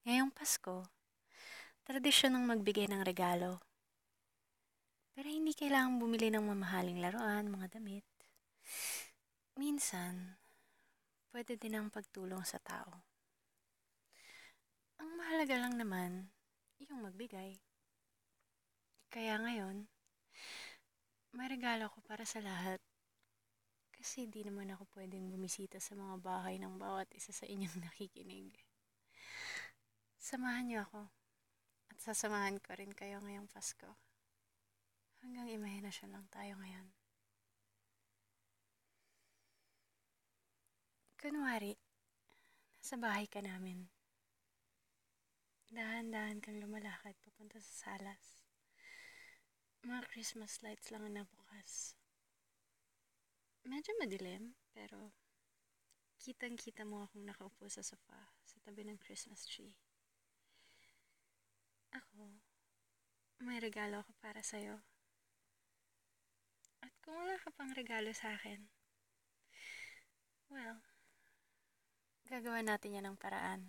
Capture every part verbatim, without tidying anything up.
Ngayong Pasko, tradisyon ng magbigay ng regalo. Pero hindi kailangang bumili ng mamahaling laruan, mga damit. Minsan, pwede din ang pagtulong sa tao. Ang mahalaga lang naman, yung magbigay. Kaya ngayon, may regalo ko para sa lahat. Kasi di naman ako pwedeng bumisita sa mga bahay ng bawat isa sa inyong nakikinig. Samahan niyo ako. At sasamahan ko rin kayo ngayong Pasko. Hanggang imahinasyon lang tayo ngayon. Kunwari, nasa bahay ka namin. Dahan-dahan kang lumalakad papunta sa salas. Mga Christmas lights lang ang nabukas. Medyo madilim, pero kitang-kita mo akong nakaupo sa sofa sa tabi ng Christmas tree. Ako, may regalo ako para sa'yo. At kung wala ka pang regalo sa akin, well, gagawa natin yan ng paraan.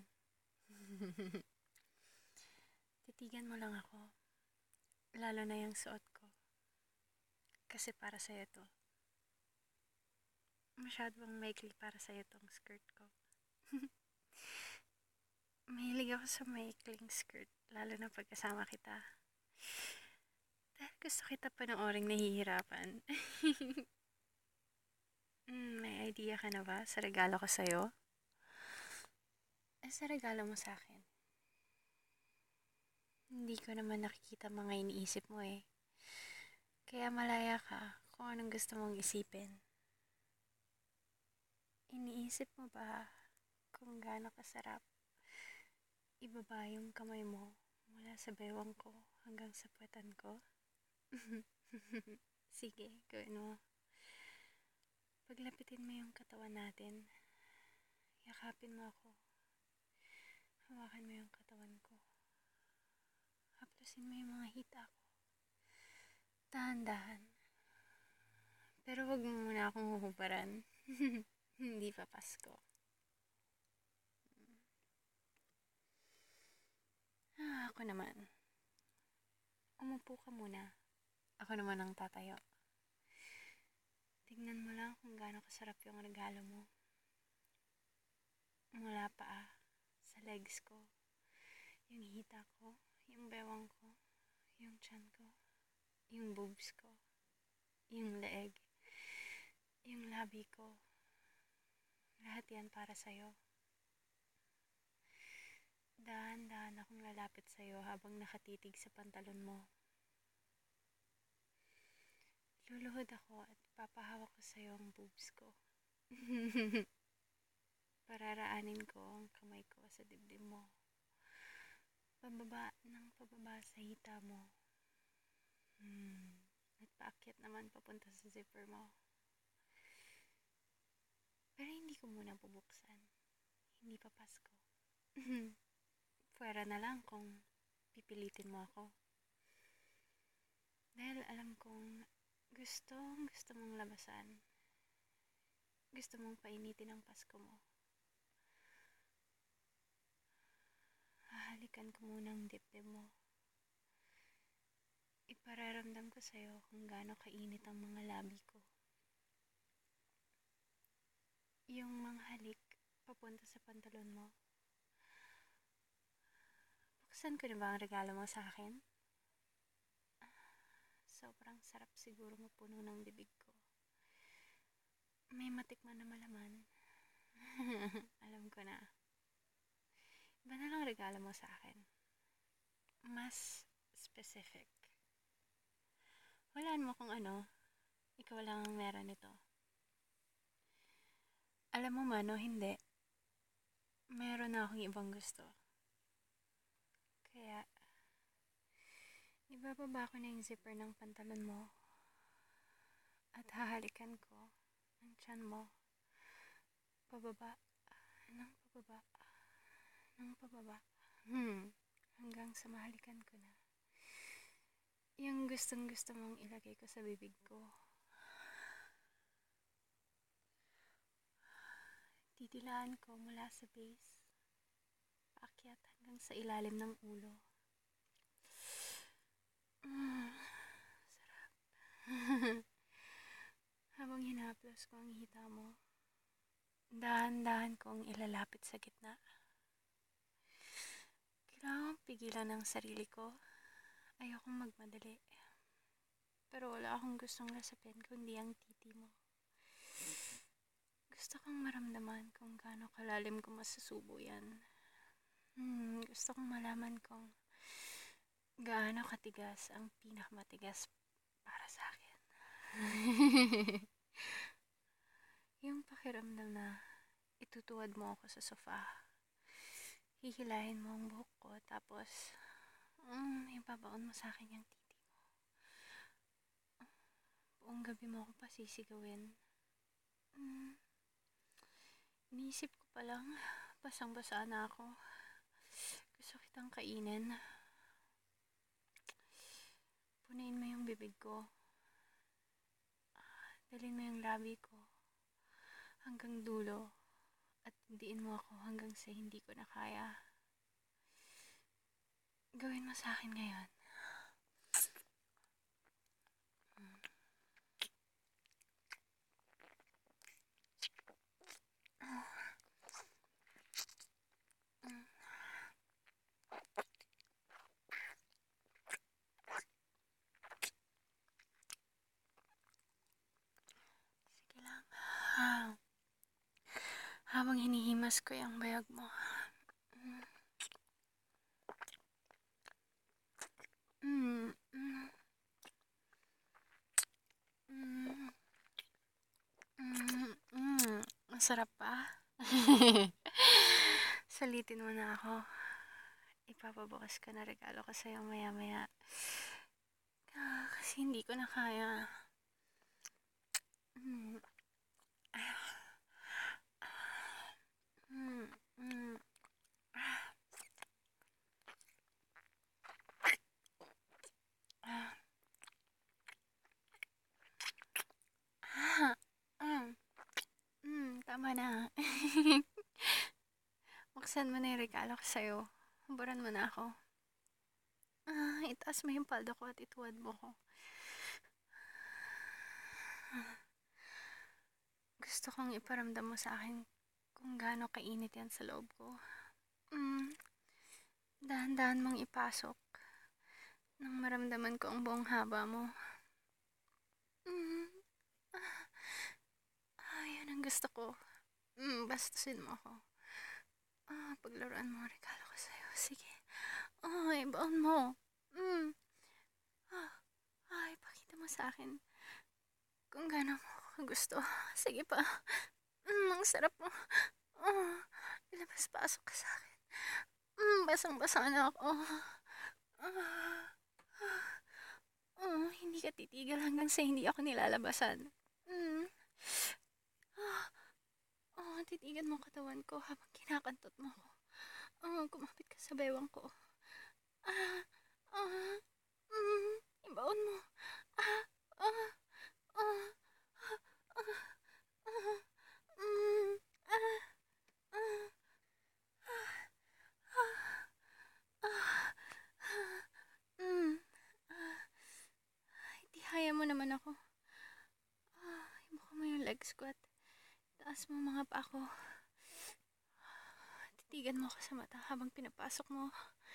Titigan mo lang ako, lalo na yung suot ko. Kasi para sa'yo to. Masyado bang maikli para sa'yo tong skirt ko. Mahilig ako sa maikling skirt, lalo na pagkasama kita. Dahil gusto kita panooring nahihirapan. mm, may idea ka na ba sa regalo ko sa'yo? Eh, sa regalo mo sa akin. Hindi ko naman nakikita mga iniisip mo eh. Kaya malaya ka kung anong gusto mong isipin. Iniisip mo ba kung gaano kasarap ibaba yung kamay mo mula sa bewang ko hanggang sa puwetan ko? Sige, gawin mo. Paglapitin mo yung katawan natin. Yakapin mo ako. Hawakan mo yung katawan ko. Haplusin mo yung mga hita ko. Dahan-dahan. Pero wag mo muna akong huhubaran. Hindi pa Pasko. Ah, ako naman. Umupo ka muna. Ako naman ang tatayo. Tingnan mo lang kung gaano kasarap yung regalo mo. Mula pa ah, sa legs ko, yung hita ko, yung bewang ko, yung tiyan ko, yung boobs ko, yung leeg, yung labi ko. Lahat yan para sa'yo. Dahan-dahan akong lalapit sa'yo habang nakatitig sa pantalon mo. Luluhod ako at papahawak ko sa'yo ang boobs ko. Pararaanin ko ang kamay ko sa dibdib mo. Pababa ng pababa sa hita mo. Hmm. At paakyat naman papunta sa zipper mo. Pero hindi ko muna bubuksan. Hindi pa Pasko. Pwera na lang kung pipilitin mo ako. Dahil alam kong gustong gusto mong labasan. Gusto mong painitin ang Pasko mo. Hahalikan ko muna ang dibdib mo. Ipararamdam ko sa'yo kung gaano kainit ang mga labi ko. Yung mga halik papunta sa pantalon mo. Buksan ko na ba ang regalo mo sa akin? Sobrang sarap siguro mapuno ng bibig ko. May matikman na malaman. Alam ko na. Iba na lang regalo mo sa akin. Mas specific. Walaan mo kung ano. Ikaw lang ang meron nito. Alam mo man o hindi, meron na akong ibang gusto. Kaya, ibababa ko na yung zipper ng pantalon mo at hahalikan ko ang tiyan mo pababa, ng pababa, ng pababa, hmm, hanggang sa mahalikan ko na yung gustong gusto mong ilagay ko sa bibig ko. Titilaan ko mula sa base, paakyat hanggang sa ilalim ng ulo. Mm, sarap. Habang hinaplos ko ang hita mo, dahan-dahan kong ilalapit sa gitna. Kailangan kong pigilan ang sarili ko. Ayokong magmadali. Pero wala akong gustong lasapin kundi ang titi mo. Gusto kong maramdaman kung gaano kalalim ko masusubo yan. Hmm, gusto kong malaman kung gaano katigas ang pinakamatigas para sa akin. Yung pakiramdam na itutuwad mo ako sa sofa. Hihilahin mo ang buhok ko, tapos mm, ibabaon mo sa akin yung titi mo. Buong gabi mo ako pasisigawin. Mm, iniisip ko pa lang, basang-basa na ako. Gusto kitang kainin. Punain mo yung bibig ko. Dalhin mo yung labi ko hanggang dulo. At diin mo ako hanggang sa hindi ko na kaya. Gawin mo sa akin ngayon. Sige lang. Habang hinihimas ko yung bayag mo. Mm. Mm. Mm. Mm. Mm. Masarap pa. Salitin mo na ako. Ipapabukas ko na regalo ko sa'yo maya-maya. Ah, kasi hindi ko na kaya. Mm. Mm. Mm. Ah. Ah. Mm. Mm. Tama na. Buksan mo na yung regalo ko sa'yo. Hubaran mo na ako. Ah, itaas mo yung paldo ko at ituwad mo ko. Gusto kong iparamdam mo sa akin kung gaano kainit yan sa loob ko. Mm. Dahan-dahan mong ipasok nang maramdaman ko ang buong haba mo. Mm. Ah, ah, yan ang gusto ko. Mm, bastusin mo ako. Ah, paglaruan mo ang regalo ko sa'yo. Sige. Ah, ibaon mo. Mm. Ah, ah, ipakita mo sa akin kung gaano mo ako gusto. Sige pa. Mm, ang sarap mo. Ah, ilabas-pasok ka sa akin. Mm, basang-basa na ako. Ah, ah, ah, hindi ka titigil hanggang sa hindi ako nilalabasan. Mm. Ah, ah, titigan mo ang katawan ko habang kinakantot mo ako. Ah, kumapit ka sa bewang ko. Ah, ah, mm, ibaon mo. Ah, ah, ah, ah, ah, mm, ah, ah, ah, ah, mm, ah, itihaya mo naman ako. Ah, ibuka mo yung legs ko at taas mo mga paa ko. Titigan mo ako sa mata habang pinapasok mo.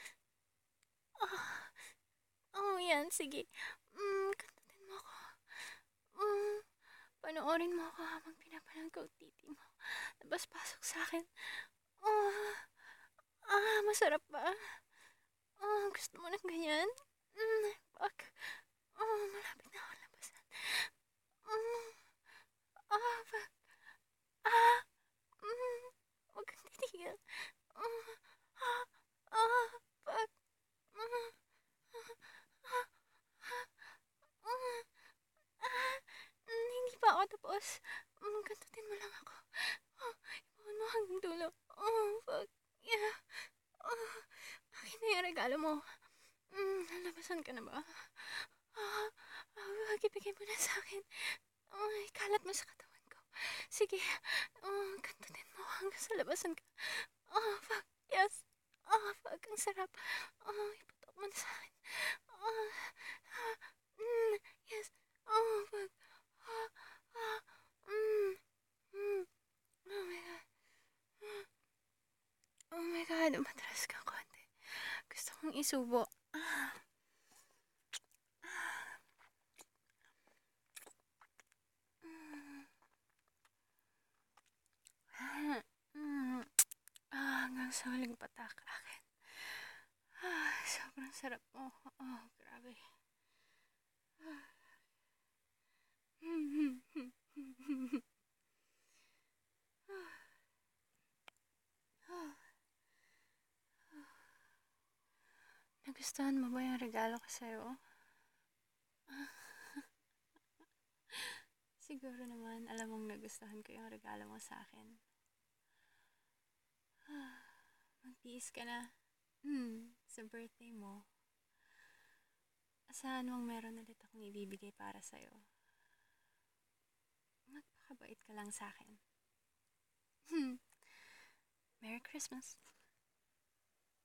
Ah, oh, yan, sige. Mm, kantatin mo ako. Mm, panoorin mo ako habang pinapalan ko ang titi mo. Labas pasok sa akin. Ah, ah, masarap ba? Ah, gusto mo ng ganyan? Mm, pak. Ah, malapit na ako labasan. Mm, ah, pak. Ah, mm, huwag kang titigil. Ah, ah, ah, pak. Ah, ah, ah, ah, ah, mm, hindi pa ako tapos. Mm, kantutin mo lang ako. Ah, ibaon mo hanggang dulo. Ah, pak. Yeah. Ah, akin na yung regalo mo. Mm, lalabasan ka na ba? Ah, ah, ibigay mo na sa akin. Ah, ikalat mo sa katawan ko. Sige. Ah, kantutin mo hanggang sa labasan ka. Ah, fuck. Yes. Ah, sarap. Oh, iputok mo na sa akin. Oh, ah, mm, yes. Oh, pag, ah, ah, mm, mm. Oh my God. Oh my God, umatras ka konti. Gusto kong isubo. Ah, mm, ah, mm. Ah, hanggang sa huling patak akin. Ah, sobrang sarap mo. Oh, grabe. Nagustuhan mo ba yung regalo ko sa'yo? Siguro naman, alam mong nagustuhan ko yung regalo mo sa akin. Magtiis ka na. Hmm, sa birthday mo. Asahan mong meron ulit akong ibibigay para sa'yo. Magpakabait ka lang sa akin. Hmm. Merry Christmas.